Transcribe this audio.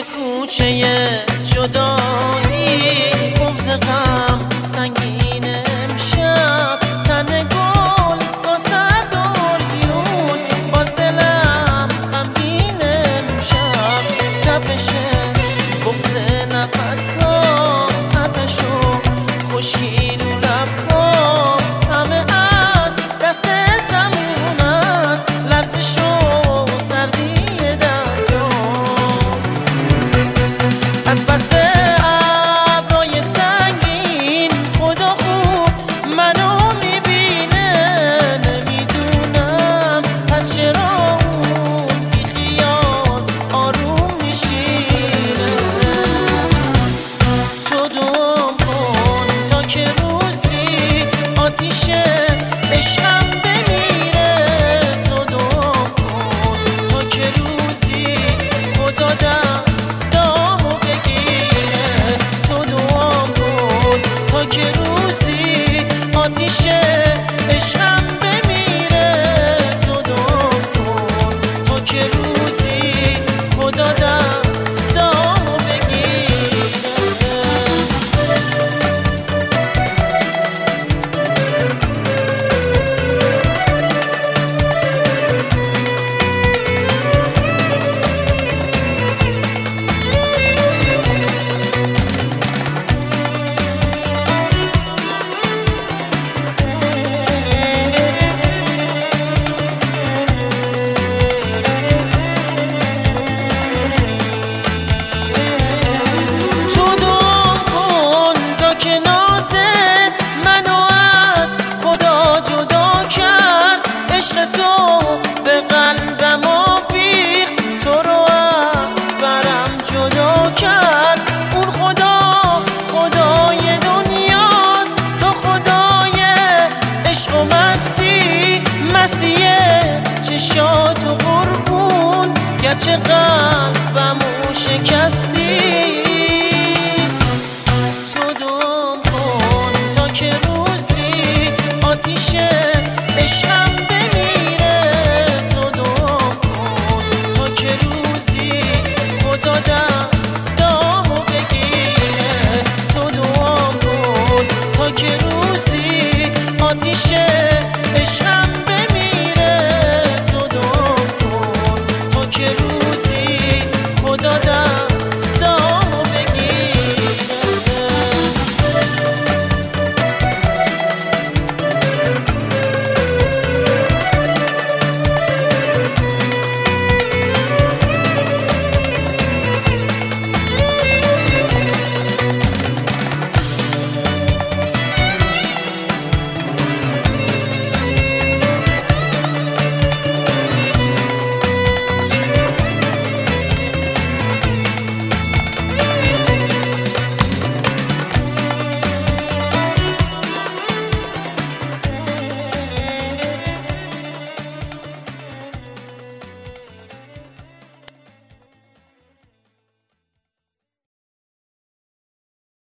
کوچه جدایی بغض غم سنگین امشب تن گل با سرداریون باز دلم غمگین امشب تپش بغض نفس‌ها آتش و خشکی رو لب‌ها همه از دست زمون است لرزش و سردی از بس ابرای سنگین خدا خوب منو میبینه نمیدونم پس چرا اون بی خیال آروم میشینه تو دوام کن تا که روزی آتیش عشقم بمیره تو دوام کن تا که روزی خدا که روزی آتیش عشقم بمیره تو دعا کن تا که روزی خدا دستامو بگیره مستیه چشات و قربون گرچه قلبمو شکستی